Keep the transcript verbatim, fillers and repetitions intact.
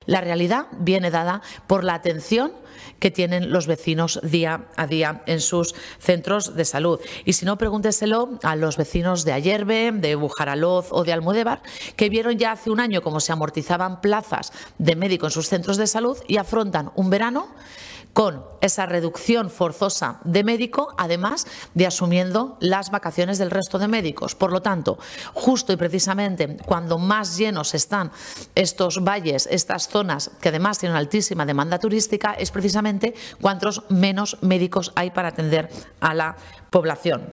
La realidad viene dada por la atención que tienen los vecinos día a día en sus centros de salud. Y si no, pregúnteselo a los vecinos de Ayerbe, de Bujaraloz o de Almudévar, que vieron ya hace un año cómo se amortizaban plazas de médico en sus centros de salud y afrontan un verano con esa reducción forzosa de médico, además de asumiendo las vacaciones del resto de médicos. Por lo tanto, justo y precisamente cuando más llenos están estos valles, estas zonas que además tienen altísima demanda turística, es precisamente cuantos menos médicos hay para atender a la población.